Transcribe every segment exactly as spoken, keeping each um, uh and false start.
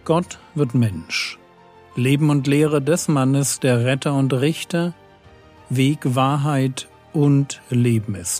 Gott wird Mensch. Leben und Lehre des Mannes, der Retter und Richter, Weg, Wahrheit und Leben ist.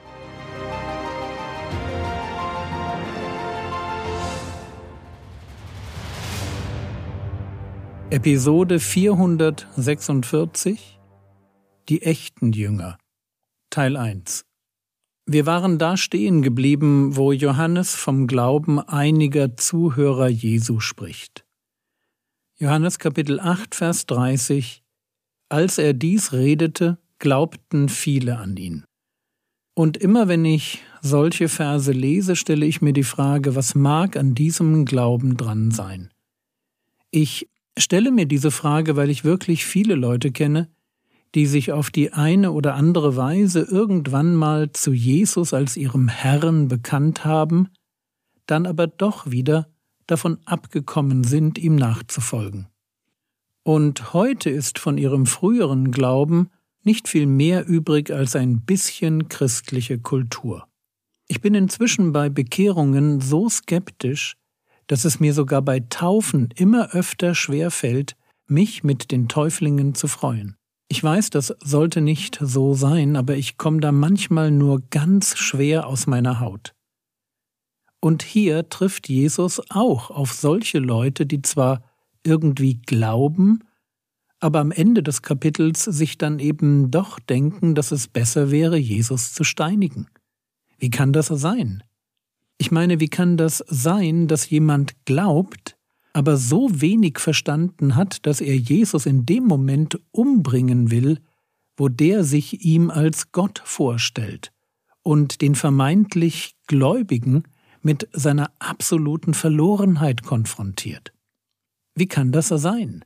Episode vierhundertsechsundvierzig Die echten Jünger, Teil eins. Wir waren da stehen geblieben, wo Johannes vom Glauben einiger Zuhörer Jesu spricht. Johannes Kapitel acht, Vers dreißig: Als er dies redete, glaubten viele an ihn. Und immer wenn ich solche Verse lese, stelle ich mir die Frage, was mag an diesem Glauben dran sein? Ich stelle mir diese Frage, weil ich wirklich viele Leute kenne, die sich auf die eine oder andere Weise irgendwann mal zu Jesus als ihrem Herrn bekannt haben, dann aber doch wieder davon abgekommen sind, ihm nachzufolgen. Und heute ist von ihrem früheren Glauben nicht viel mehr übrig als ein bisschen christliche Kultur. Ich bin inzwischen bei Bekehrungen so skeptisch, dass es mir sogar bei Taufen immer öfter schwerfällt, mich mit den Täuflingen zu freuen. Ich weiß, das sollte nicht so sein, aber ich komme da manchmal nur ganz schwer aus meiner Haut. Und hier trifft Jesus auch auf solche Leute, die zwar irgendwie glauben, aber am Ende des Kapitels sich dann eben doch denken, dass es besser wäre, Jesus zu steinigen. Wie kann das sein? Ich meine, wie kann das sein, dass jemand glaubt, aber so wenig verstanden hat, dass er Jesus in dem Moment umbringen will, wo der sich ihm als Gott vorstellt und den vermeintlich Gläubigen mit seiner absoluten Verlorenheit konfrontiert? Wie kann das sein?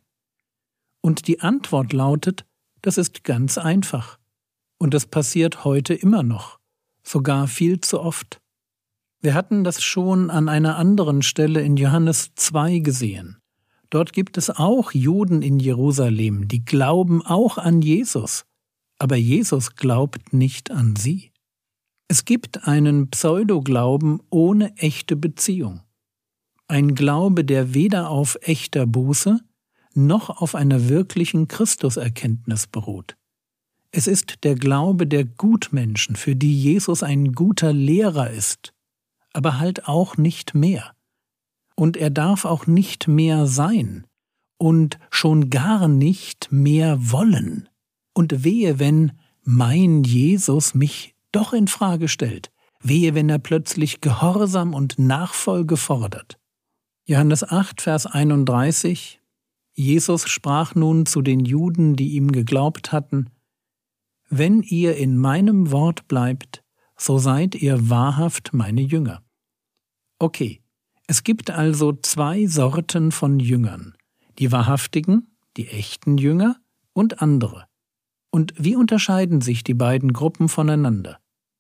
Und die Antwort lautet, das ist ganz einfach. Und das passiert heute immer noch, sogar viel zu oft. Wir hatten das schon an einer anderen Stelle in Johannes zwei gesehen. Dort gibt es auch Juden in Jerusalem, die glauben auch an Jesus, aber Jesus glaubt nicht an sie. Es gibt einen Pseudoglauben ohne echte Beziehung. Ein Glaube, der weder auf echter Buße noch auf einer wirklichen Christuserkenntnis beruht. Es ist der Glaube der Gutmenschen, für die Jesus ein guter Lehrer ist, aber halt auch nicht mehr. Und er darf auch nicht mehr sein und schon gar nicht mehr wollen. Und wehe, wenn mein Jesus mich doch in Frage stellt, wehe, wenn er plötzlich Gehorsam und Nachfolge fordert. Johannes acht, Vers einunddreißig: Jesus sprach nun zu den Juden, die ihm geglaubt hatten: Wenn ihr in meinem Wort bleibt, so seid ihr wahrhaft meine Jünger. Okay, es gibt also zwei Sorten von Jüngern, die wahrhaftigen, die echten Jünger und andere. Und wie unterscheiden sich die beiden Gruppen voneinander?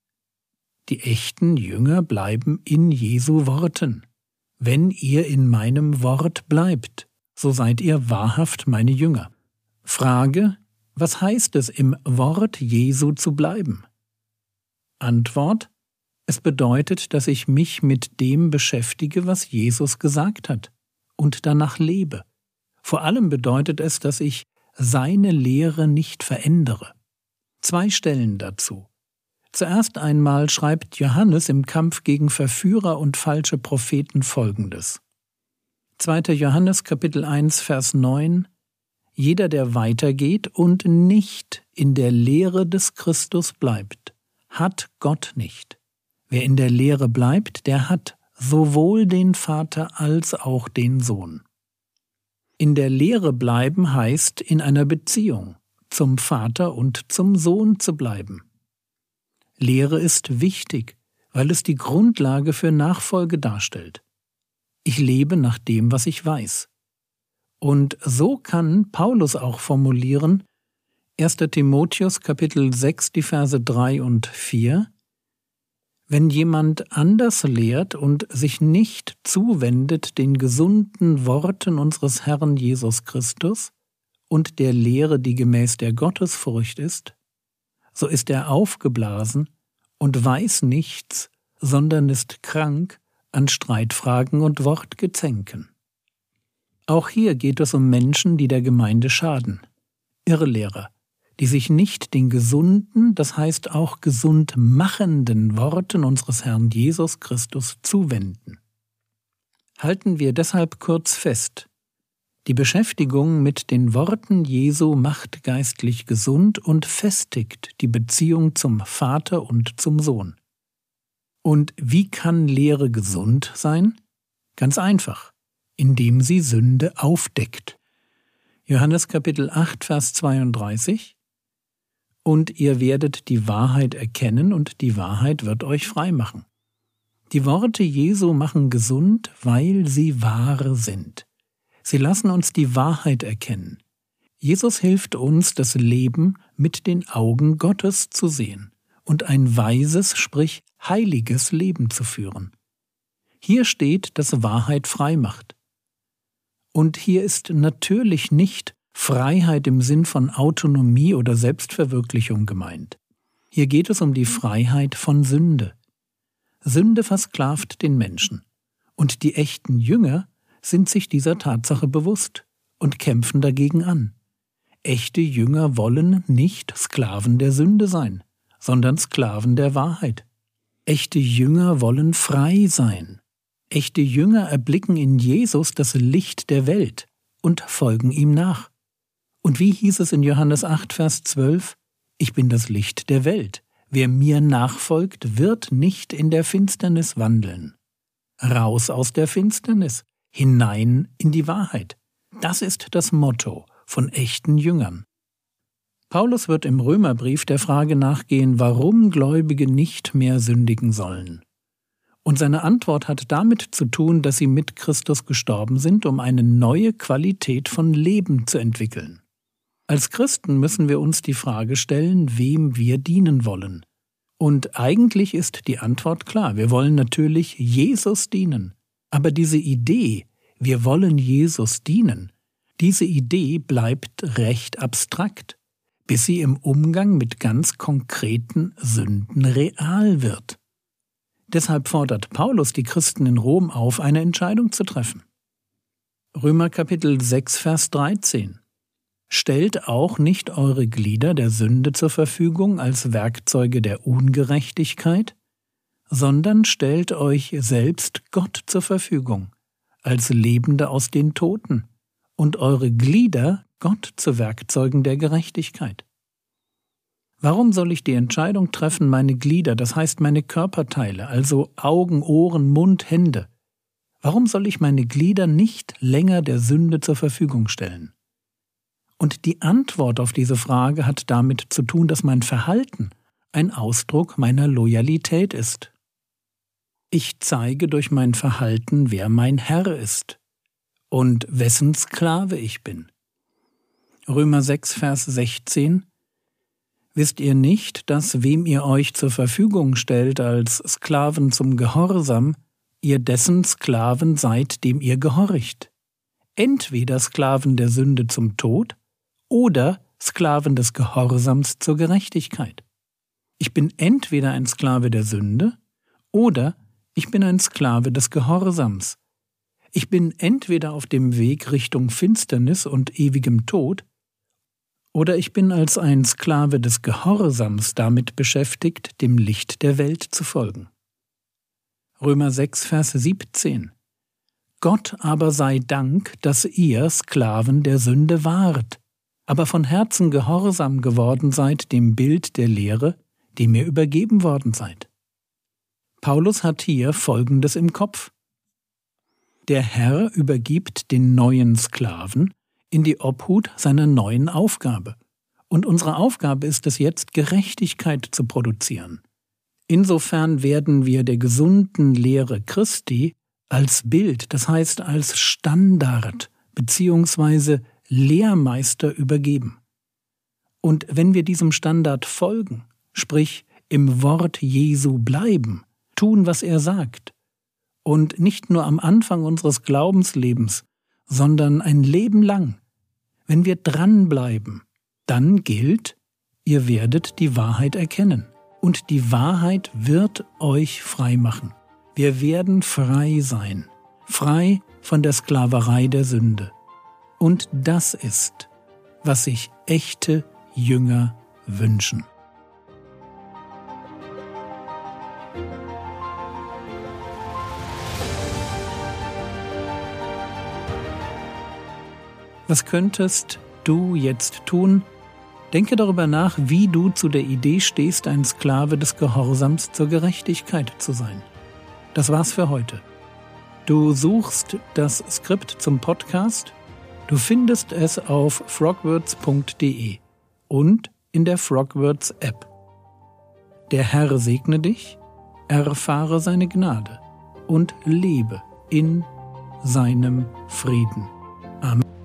Die echten Jünger bleiben in Jesu Worten. Wenn ihr in meinem Wort bleibt, so seid ihr wahrhaft meine Jünger. Frage: Was heißt es, im Wort Jesu zu bleiben? Antwort: Es bedeutet, dass ich mich mit dem beschäftige, was Jesus gesagt hat, und danach lebe. Vor allem bedeutet es, dass ich seine Lehre nicht verändere. Zwei Stellen dazu. Zuerst einmal schreibt Johannes im Kampf gegen Verführer und falsche Propheten Folgendes. zweiter Johannes Kapitel eins, Vers neun: Jeder, der weitergeht und nicht in der Lehre des Christus bleibt, hat Gott nicht. Wer in der Lehre bleibt, der hat sowohl den Vater als auch den Sohn. In der Lehre bleiben heißt, in einer Beziehung zum Vater und zum Sohn zu bleiben. Lehre ist wichtig, weil es die Grundlage für Nachfolge darstellt. Ich lebe nach dem, was ich weiß. Und so kann Paulus auch formulieren, erster Timotheus Kapitel sechs, die Verse drei und vier: Wenn jemand anders lehrt und sich nicht zuwendet den gesunden Worten unseres Herrn Jesus Christus und der Lehre, die gemäß der Gottesfurcht ist, so ist er aufgeblasen und weiß nichts, sondern ist krank an Streitfragen und Wortgezänken. Auch hier geht es um Menschen, die der Gemeinde schaden. Irrlehrer, die sich nicht den gesunden, das heißt auch gesund machenden Worten unseres Herrn Jesus Christus zuwenden. Halten wir deshalb kurz fest: Die Beschäftigung mit den Worten Jesu macht geistlich gesund und festigt die Beziehung zum Vater und zum Sohn. Und wie kann Lehre gesund sein? Ganz einfach, indem sie Sünde aufdeckt. Johannes Kapitel acht, Vers zweiunddreißig: Und ihr werdet die Wahrheit erkennen, und die Wahrheit wird euch frei machen. Die Worte Jesu machen gesund, weil sie wahr sind. Sie lassen uns die Wahrheit erkennen. Jesus hilft uns, das Leben mit den Augen Gottes zu sehen und ein weises, sprich heiliges Leben zu führen. Hier steht, dass Wahrheit frei macht. Und hier ist natürlich nicht Freiheit im Sinn von Autonomie oder Selbstverwirklichung gemeint. Hier geht es um die Freiheit von Sünde. Sünde versklavt den Menschen, und die echten Jünger sind sich dieser Tatsache bewusst und kämpfen dagegen an. Echte Jünger wollen nicht Sklaven der Sünde sein, sondern Sklaven der Wahrheit. Echte Jünger wollen frei sein. Echte Jünger erblicken in Jesus das Licht der Welt und folgen ihm nach. Und wie hieß es in Johannes acht, Vers zwölf? Ich bin das Licht der Welt. Wer mir nachfolgt, wird nicht in der Finsternis wandeln. Raus aus der Finsternis, hinein in die Wahrheit. Das ist das Motto von echten Jüngern. Paulus wird im Römerbrief der Frage nachgehen, warum Gläubige nicht mehr sündigen sollen. Und seine Antwort hat damit zu tun, dass sie mit Christus gestorben sind, um eine neue Qualität von Leben zu entwickeln. Als Christen müssen wir uns die Frage stellen, wem wir dienen wollen. Und eigentlich ist die Antwort klar. Wir wollen natürlich Jesus dienen. Aber diese Idee, wir wollen Jesus dienen, diese Idee bleibt recht abstrakt, bis sie im Umgang mit ganz konkreten Sünden real wird. Deshalb fordert Paulus die Christen in Rom auf, eine Entscheidung zu treffen. Römer Kapitel sechs, Vers dreizehn: Stellt auch nicht eure Glieder der Sünde zur Verfügung als Werkzeuge der Ungerechtigkeit, sondern stellt euch selbst Gott zur Verfügung, als Lebende aus den Toten, und eure Glieder Gott zu Werkzeugen der Gerechtigkeit. Warum soll ich die Entscheidung treffen, meine Glieder, das heißt meine Körperteile, also Augen, Ohren, Mund, Hände, warum soll ich meine Glieder nicht länger der Sünde zur Verfügung stellen? Und die Antwort auf diese Frage hat damit zu tun, dass mein Verhalten ein Ausdruck meiner Loyalität ist. Ich zeige durch mein Verhalten, wer mein Herr ist und wessen Sklave ich bin. Römer sechs, Vers sechzehn: Wisst ihr nicht, dass wem ihr euch zur Verfügung stellt als Sklaven zum Gehorsam, ihr dessen Sklaven seid, dem ihr gehorcht? Entweder Sklaven der Sünde zum Tod oder Sklaven des Gehorsams zur Gerechtigkeit. Ich bin entweder ein Sklave der Sünde oder ich bin ein Sklave des Gehorsams. Ich bin entweder auf dem Weg Richtung Finsternis und ewigem Tod, oder ich bin als ein Sklave des Gehorsams damit beschäftigt, dem Licht der Welt zu folgen. Römer sechs, Vers siebzehn: Gott aber sei Dank, dass ihr Sklaven der Sünde wart, aber von Herzen gehorsam geworden seid dem Bild der Lehre, dem ihr übergeben worden seid. Paulus hat hier Folgendes im Kopf: Der Herr übergibt den neuen Sklaven in die Obhut seiner neuen Aufgabe. Und unsere Aufgabe ist es jetzt, Gerechtigkeit zu produzieren. Insofern werden wir der gesunden Lehre Christi als Bild, das heißt als Standard bzw. Lehrmeister übergeben. Und wenn wir diesem Standard folgen, sprich im Wort Jesu bleiben, tun, was er sagt, und nicht nur am Anfang unseres Glaubenslebens, sondern ein Leben lang, wenn wir dranbleiben, dann gilt, ihr werdet die Wahrheit erkennen. Und die Wahrheit wird euch frei machen. Wir werden frei sein. Frei von der Sklaverei der Sünde. Und das ist, was sich echte Jünger wünschen. Was könntest du jetzt tun? Denke darüber nach, wie du zu der Idee stehst, ein Sklave des Gehorsams zur Gerechtigkeit zu sein. Das war's für heute. Du suchst das Skript zum Podcast. Du findest es auf frogwords punkt de und in der Frogwords App. Der Herr segne dich, erfahre seine Gnade und lebe in seinem Frieden. Amen.